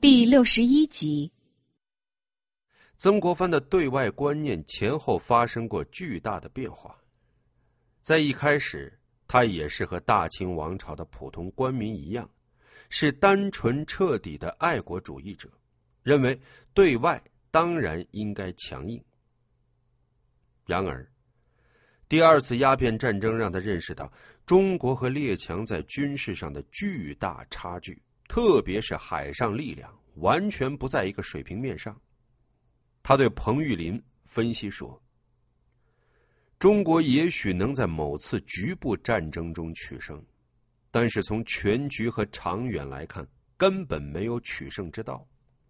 第61集。 曾国藩的对外观念前后发生过巨大的变化。在一开始，他也是和大清王朝的普通官民一样，是单纯彻底的爱国主义者，认为对外当然应该强硬。然而，第二次鸦片战争让他认识到中国和列强在军事上的巨大差距，特别是海上力量完全不在一个水平面上。他对彭玉麟分析说，中国也许能在某次局部战争中取胜，但是从全局和长远来看，根本没有取胜之道。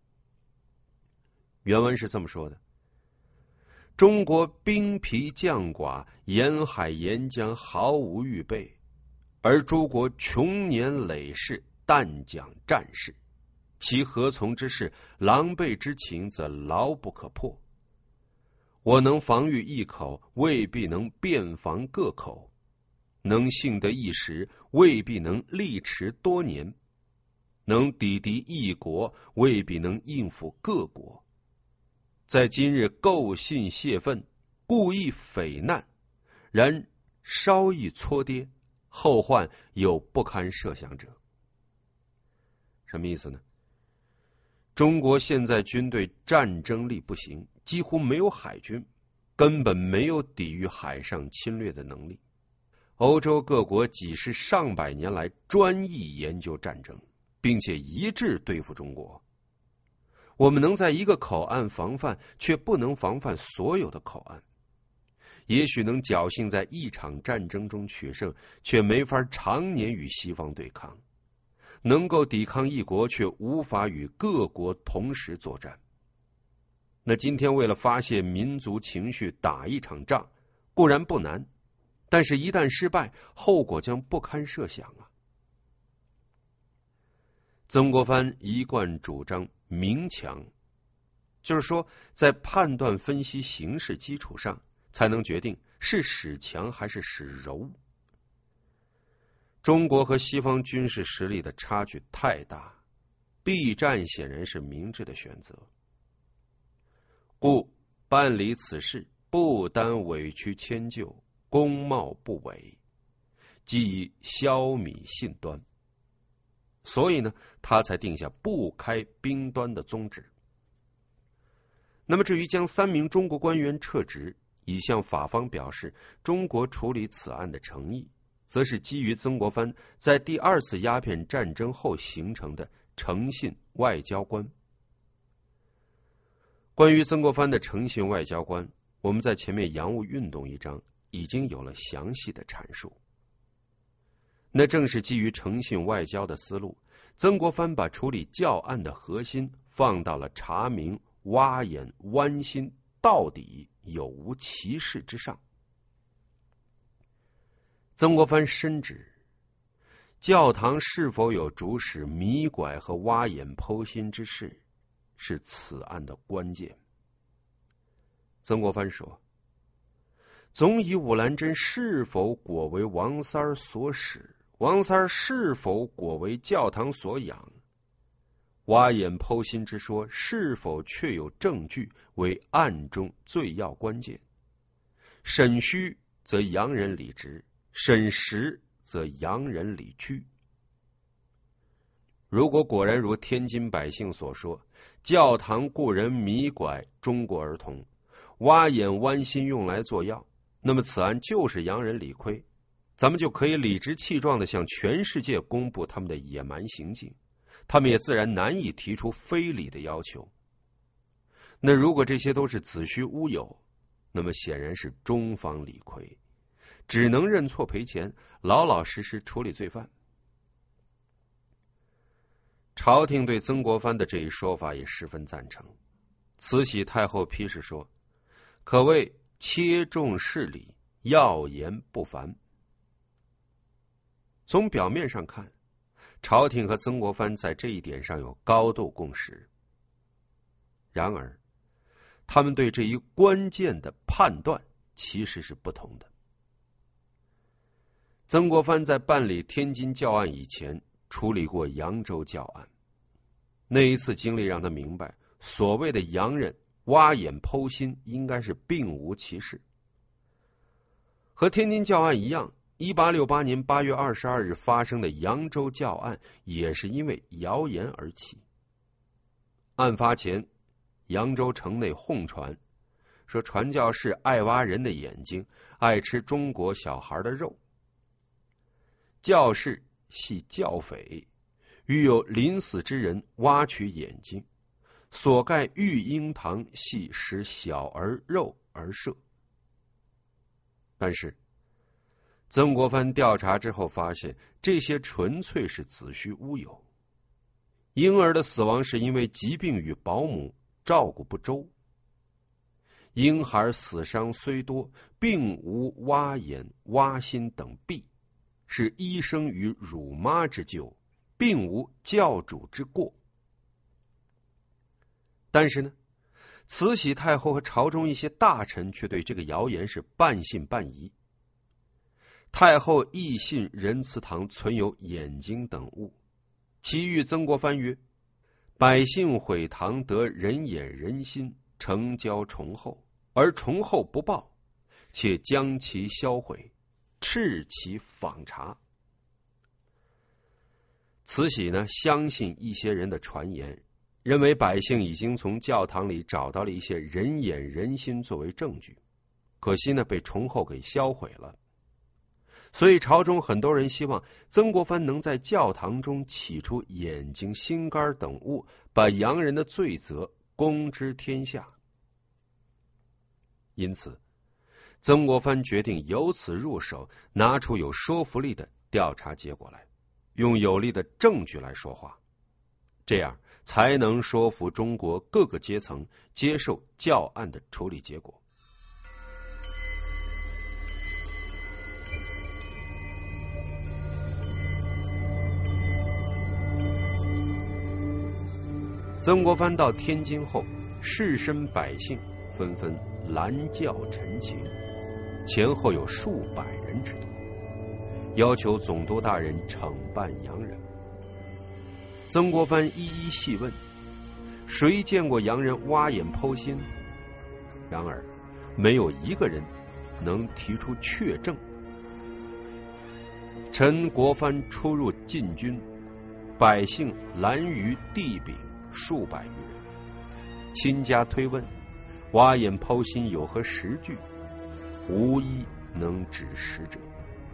原文是这么说的：中国兵疲将寡，沿海沿江毫无预备，而诸国穷年累世，但讲战事，其何从之事？狼狈之情，则牢不可破。我能防御一口，未必能遍防各口；能幸得一时，未必能力持多年；能抵敌一国，未必能应付各国。在今日构信泄愤，故意匪难，然稍一搓跌，后患有不堪设想者。什么意思呢？中国现在军队战争力不行，几乎没有海军，根本没有抵御海上侵略的能力。欧洲各国几十上百年来专一研究战争，并且一致对付中国。我们能在一个口岸防范，却不能防范所有的口岸。也许能侥幸在一场战争中取胜，却没法常年与西方对抗。能够抵抗一国，却无法与各国同时作战。那今天为了发泄民族情绪打一场仗，固然不难，但是一旦失败，后果将不堪设想啊！曾国藩一贯主张明强，就是说，在判断分析形势基础上，才能决定是使强还是使柔。中国和西方军事实力的差距太大，避战显然是明智的选择。故办理此事，不单委屈迁就，功冒不违，即以消弭信端。所以呢，他才定下不开兵端的宗旨。那么至于将3名中国官员撤职，以向法方表示中国处理此案的诚意，则是基于曾国藩在第2次鸦片战争后形成的诚信外交观。关于曾国藩的诚信外交观，我们在前面洋务运动一章已经有了详细的阐述。那正是基于诚信外交的思路，曾国藩把处理教案的核心放到了查明挖眼剜心到底有无其事之上。曾国藩深知教堂是否有主使迷拐和挖眼剖心之事，是此案的关键。曾国藩说，总以武兰珍是否果为王三所使，王三是否果为教堂所养，挖眼剖心之说是否确有证据，为案中最要关键。审虚则洋人理直，审实则洋人理屈。如果果然如天津百姓所说，教堂雇人迷拐中国儿童，挖眼剜心用来做药，那么此案就是洋人理亏，咱们就可以理直气壮地向全世界公布他们的野蛮行径，他们也自然难以提出非礼的要求。那如果这些都是子虚乌有，那么显然是中方理亏，只能认错赔钱，老老实实处理罪犯。朝廷对曾国藩的这一说法也十分赞成。慈禧太后批示说，可谓切中事理，要言不凡。从表面上看，朝廷和曾国藩在这一点上有高度共识。然而，他们对这一关键的判断其实是不同的。曾国藩在办理天津教案以前，处理过扬州教案。 那一次经历让他明白，所谓的洋人挖眼剖心应该是并无其事。和天津教案一样，1868年8月22日发生的扬州教案也是因为谣言而起。案发前，扬州城内哄传说传教士爱挖人的眼睛，爱吃中国小孩的肉。教士系教匪，欲有临死之人挖取眼睛，所盖育婴堂系食小儿肉而设。但是曾国藩调查之后发现，这些纯粹是子虚乌有。婴儿的死亡是因为疾病与保姆照顾不周。婴孩死伤虽多，并无挖眼、挖心等弊，是医生与乳妈之咎，并无教主之过。但是呢，慈禧太后和朝中一些大臣却对这个谣言是半信半疑。太后亦信仁慈堂存有眼睛等物，其谕曾国藩曰：百姓毁堂得人眼人心，成交崇厚，而崇厚不报，且将其销毁，斥其访查。慈禧呢，相信一些人的传言，认为百姓已经从教堂里找到了一些人眼人心作为证据，可惜呢，被崇厚给销毁了。所以朝中很多人希望曾国藩能在教堂中起出眼睛、心肝等物，把洋人的罪责公之天下。因此曾国藩决定由此入手，拿出有说服力的调查结果来，用有力的证据来说话，这样才能说服中国各个阶层接受教案的处理结果。曾国藩到天津后，士绅百姓纷纷拦轿陈情，前后有数百人之多，要求总督大人惩办洋人。曾国藩一一细问，谁见过洋人挖眼剖心？然而没有一个人能提出确证。陈国藩出入禁军，百姓拦于地柄数百余人，亲家推问，挖眼剖心有何实据？无一能指实者。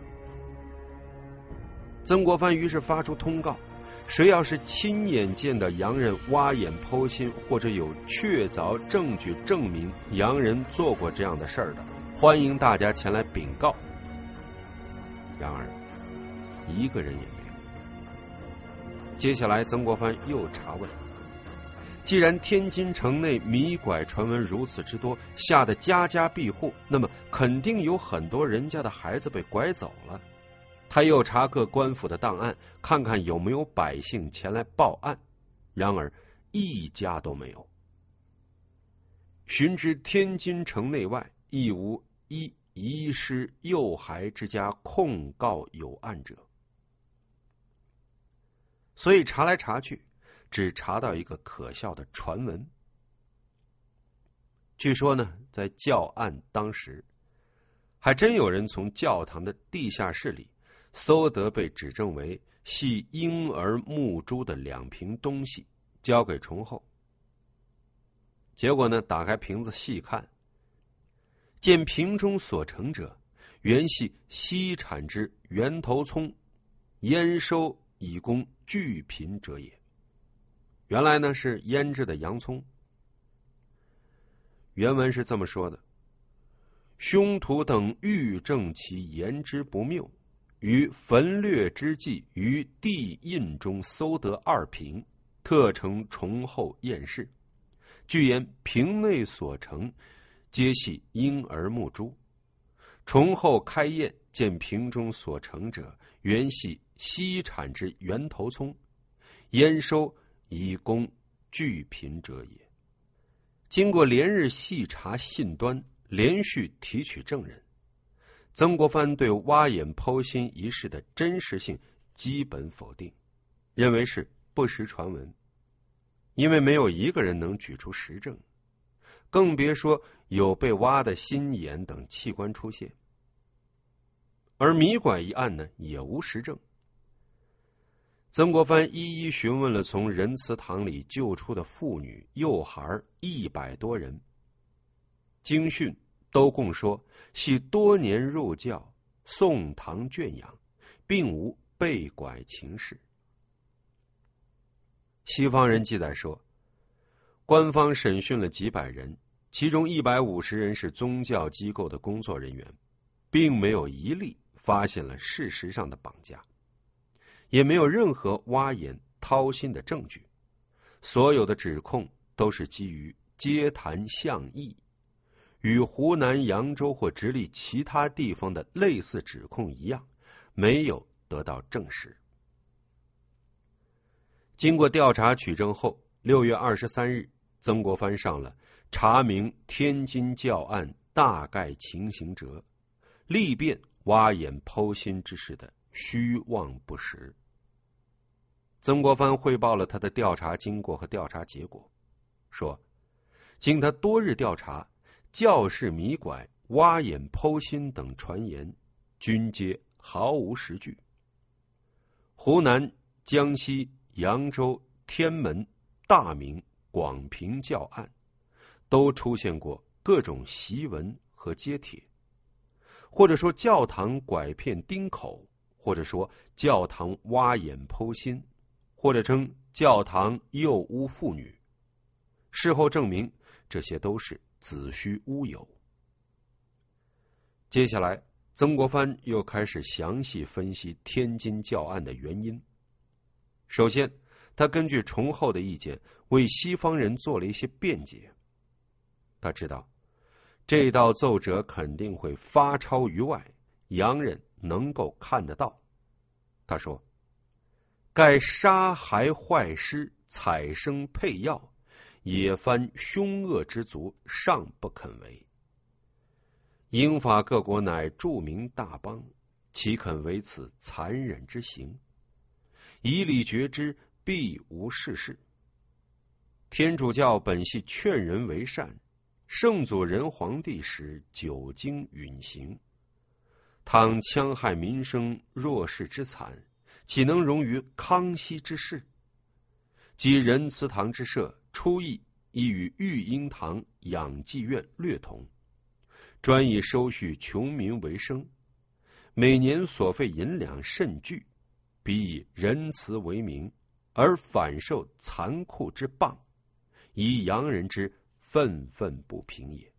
曾国藩于是发出通告，谁要是亲眼见到洋人挖眼剖心，或者有确凿证据证明洋人做过这样的事儿的，欢迎大家前来禀告。然而一个人也没有。接下来曾国藩又查问，既然天津城内迷拐传闻如此之多，吓得家家闭户，那么肯定有很多人家的孩子被拐走了。他又查各官府的档案，看看有没有百姓前来报案，然而一家都没有。寻知天津城内外，亦无一遗失幼孩之家控告有案者。所以查来查去，只查到一个可笑的传闻。据说呢，在教案当时，还真有人从教堂的地下室里搜得被指证为系婴儿木珠的2瓶东西，交给崇厚。结果呢，打开瓶子细看，见瓶中所盛者，原系西产之圆头葱，腌收以供聚贫者也。原来呢是腌制的洋葱。原文是这么说的：凶徒等欲证其言之不谬，于焚掠之际，于地印中搜得2瓶，特呈崇厚验视。据言瓶内所盛皆系婴儿木珠。崇厚开验，见瓶中所盛者，原系西产之圆头葱，验收以供聚贫者也。经过连日细查信端，连续提取证人，曾国藩对挖眼剖心一事的真实性基本否定，认为是不实传闻。 因为没有一个人能举出实证，更别说有被挖的心眼等器官出现。而米拐一案呢，也无实证。曾国藩一一询问了从仁慈堂里救出的妇女、幼孩100多人，经讯都供说系多年入教，宋唐圈养，并无被拐情事。西方人记载说，官方审讯了几百人，其中150人是宗教机构的工作人员，并没有一例发现了事实上的绑架，也没有任何挖眼掏心的证据，所有的指控都是基于街谈巷议，与湖南扬州或直隶其他地方的类似指控一样，没有得到证实。经过调查取证后，6月23日，曾国藩上了查明天津教案大概情形者，力辩挖眼剖心之事的虚妄不实。曾国藩汇报了他的调查经过和调查结果，说经他多日调查，教士米拐、挖眼剖心等传言均皆毫无实据。湖南、江西、扬州、天门、大明、广平教案都出现过各种檄文和揭帖，或者说教堂拐骗钉口，或者说教堂挖眼剖心，或者称教堂诱污妇女。事后证明，这些都是子虚乌有。接下来，曾国藩又开始详细分析天津教案的原因。首先，他根据崇厚的意见，为西方人做了一些辩解。他知道这道奏折肯定会发超于外，洋人能够看得到。他说，盖杀害坏尸，采生配药，野番凶恶之族，尚不肯为。英法各国乃著名大邦，岂肯为此残忍之行？以理决之，必无是事。天主教本系劝人为善，圣祖仁皇帝时久经允行，倘戕害民生弱势之惨，岂能容于康熙之事？即仁慈堂之设，初意亦与育婴堂养济院略同，专以收恤穷民为生，每年所费银两甚巨，彼以仁慈为名，而反受残酷之谤，以洋人之愤愤不平也。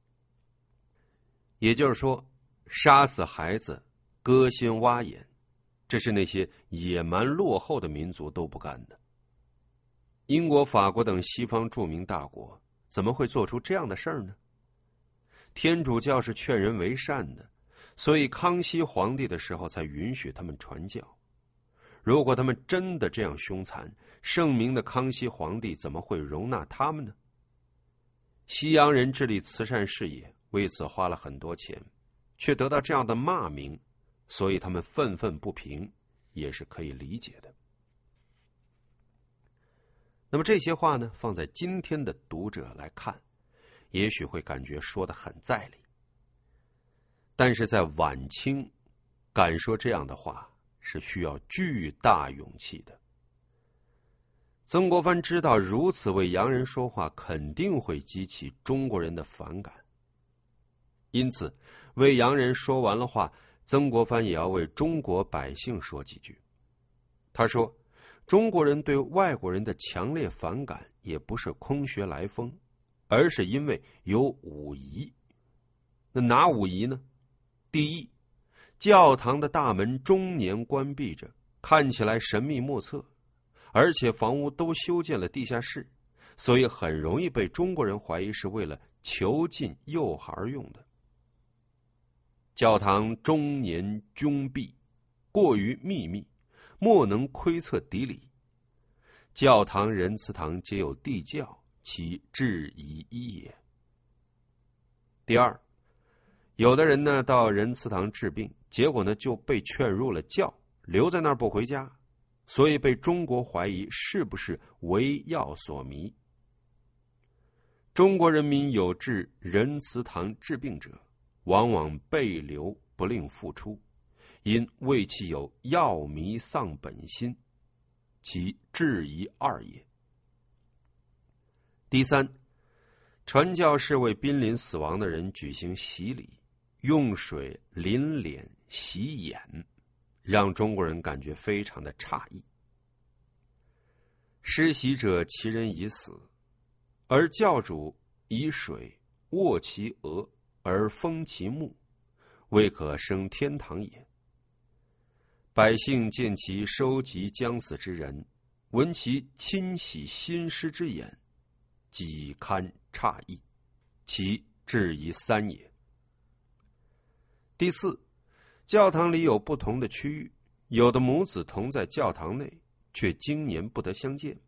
也就是说，杀死孩子、割心挖眼，这是那些野蛮落后的民族都不干的。英国、法国等西方著名大国怎么会做出这样的事儿呢？天主教是劝人为善的，所以康熙皇帝的时候才允许他们传教。如果他们真的这样凶残，圣明的康熙皇帝怎么会容纳他们呢？西洋人致力慈善事业，为此花了很多钱，却得到这样的骂名，所以他们愤愤不平，也是可以理解的。那么这些话呢，放在今天的读者来看，也许会感觉说得很在理，但是在晚清敢说这样的话是需要巨大勇气的。曾国藩知道如此为洋人说话肯定会激起中国人的反感，因此为洋人说完了话，曾国藩也要为中国百姓说几句。他说，中国人对外国人的强烈反感也不是空穴来风，而是因为有五疑。那哪五疑呢？第一，教堂的大门终年关闭着，看起来神秘莫测，而且房屋都修建了地下室，所以很容易被中国人怀疑是为了囚禁幼孩用的。教堂终年窘闭，过于秘密，莫能窥测底里。教堂、仁慈堂皆有地窖，其质疑一也。第二，有的人呢到仁慈堂治病，结果呢就被劝入了教，留在那儿不回家， 所以被中国怀疑是不是为药所迷。中国人民有治仁慈堂治病者，往往被留不令复出，因为其有药迷丧本心，其质疑二也。第三，传教士为濒临死亡的人举行洗礼，用水淋脸洗眼，让中国人感觉非常的诧异。施洗者其人已死，而教主以水握其额而封其目，未可升天堂也。百姓见其收集将死之人，闻其亲洗新尸之言，即堪诧异，其质疑三也。第四，教堂里有不同的区域，有的母子同在教堂内，却经年不得相见。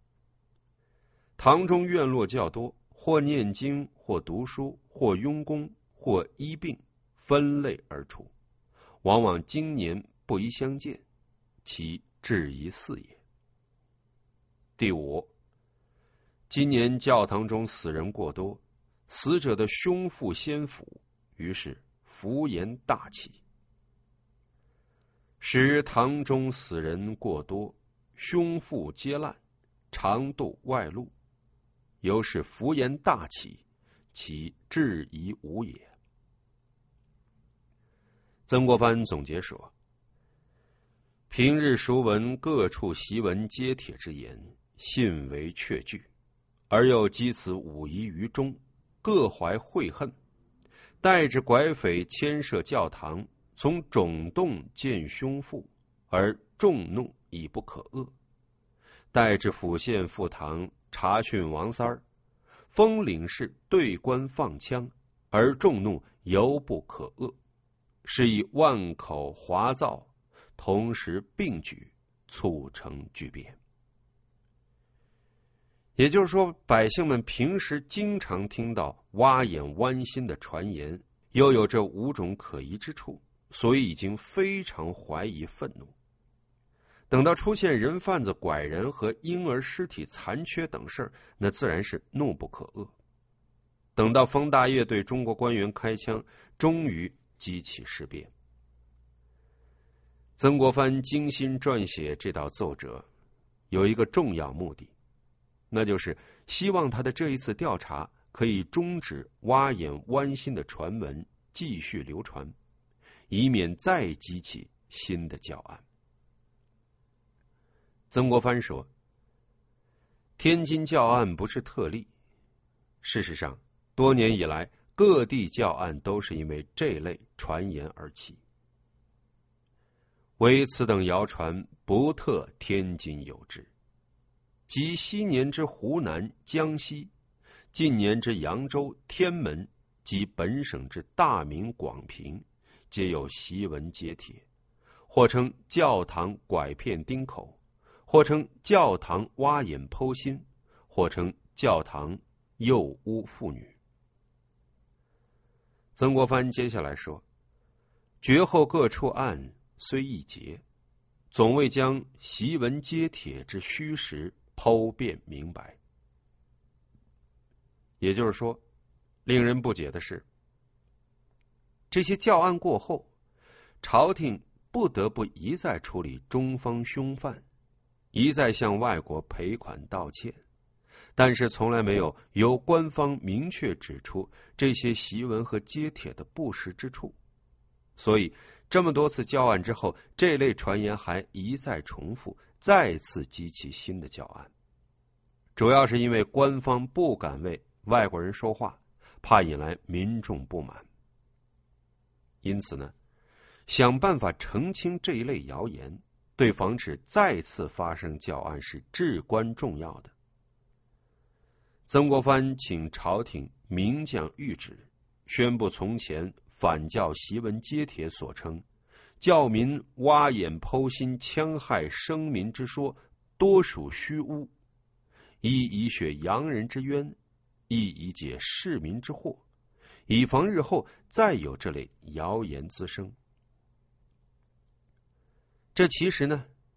堂中院落较多，或念经，或读书，或用功，或医病，分类而处，往往经年不宜相见，其质疑四也。第五，今年教堂中死人过多，死者的胸腹先腐，于是浮言大起，使堂中死人过多，胸腹皆烂，肠肚外露，由是浮言大起，其质疑无也。曾国藩总结说，平日熟闻各处檄文揭帖之言，信为确据，而又积此五疑于中，各怀悔恨，带着拐匪牵涉教堂，从种洞见胸腹，而众怒已不可遏；带着府县赴堂查讯王三儿，封领事对官放枪，而众怒犹不可遏，是以万口哗噪，同时并举，促成巨变。也就是说，百姓们平时经常听到挖眼剜心的传言，又有这五种可疑之处，所以已经非常怀疑愤怒。等到出现人贩子拐人和婴儿尸体残缺等事儿，那自然是怒不可遏。等到封大业对中国官员开枪，终于激起事变。曾国藩精心撰写这道奏折，有一个重要目的，那就是希望他的这一次调查可以终止挖眼剜心的传闻继续流传，以免再激起新的教案。曾国藩说，天津教案不是特例，事实上多年以来各地教案都是因为这类传言而起，唯此等谣传不特天津有之，即昔年之湖南、江西，近年之扬州、天门，及本省之大名、广平，皆有檄文揭帖，或称教堂拐骗丁口，或称教堂挖眼剖心，或称教堂诱污妇女。曾国藩接下来说，绝后各处案虽易结，总未将檄文揭帖之虚实剖辨明白。也就是说，令人不解的是，这些教案过后，朝廷不得不一再处理中方凶犯，一再向外国赔款道歉，但是从来没有由官方明确指出这些檄文和揭帖的不实之处。所以这么多次教案之后，这类传言还一再重复，再次激起新的教案，主要是因为官方不敢为外国人说话，怕引来民众不满。因此呢，想办法澄清这一类谣言，对防止再次发生教案是至关重要的。曾国藩请朝廷明降谕旨，宣布从前反教檄文揭帖所称教民挖眼剖心戕害生民之说，多属虚诬，一以雪洋人之冤，一以解市民之惑，以防日后再有这类谣言滋生。这其实呢，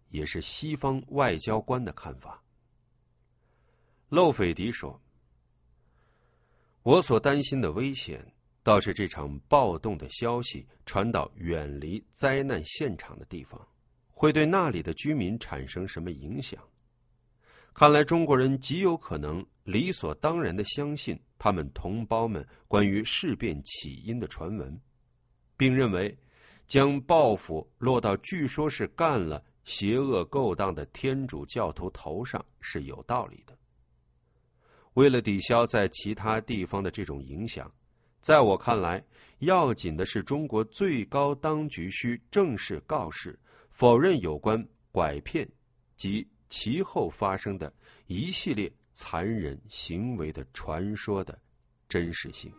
也是西方外交官的看法。漏斐迪说，我所担心的危险倒是这场暴动的消息传到远离灾难现场的地方，会对那里的居民产生什么影响。看来中国人极有可能理所当然地相信他们同胞们关于事变起因的传闻，并认为将报复落到据说是干了邪恶勾当的天主教徒头上是有道理的。为了抵消在其他地方的这种影响，在我看来，要紧的是中国最高当局需正式告示，否认有关拐骗及其后发生的一系列残忍行为的传说的真实性。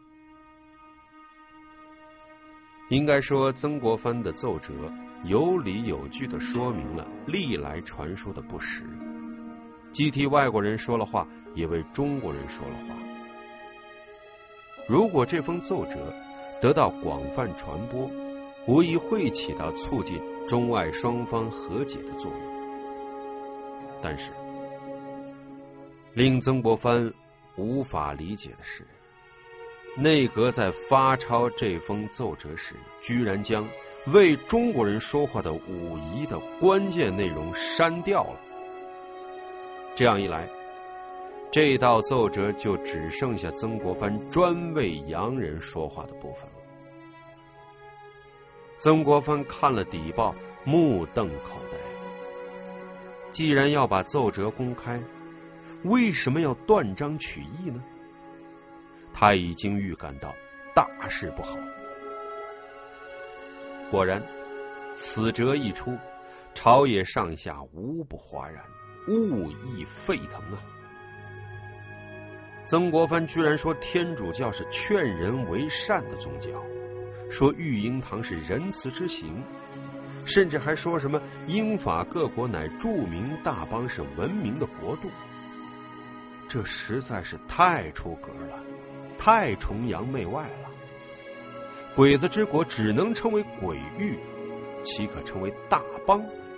应该说，曾国藩的奏折有理有据地说明了历来传说的不实，既替外国人说了话，也为中国人说了话。如果这封奏折得到广泛传播，无疑会起到促进中外双方和解的作用。但是令曾国藩无法理解的是，内阁在发抄这封奏折时，居然将为中国人说话的武仪的关键内容删掉了。这样一来，这道奏折就只剩下曾国藩专为洋人说话的部分了。曾国藩看了底报，目瞪口呆。既然要把奏折公开，为什么要断章取义呢？他已经预感到大事不好。果然，此折一出，朝野上下无不哗然，物议沸腾啊！曾国藩居然说天主教是劝人为善的宗教，说育婴堂是仁慈之行，甚至还说什么英法各国乃著名大邦，是文明的国度。这实在是太出格了，太崇洋媚外了。鬼子之国只能称为鬼域，岂可称为大邦？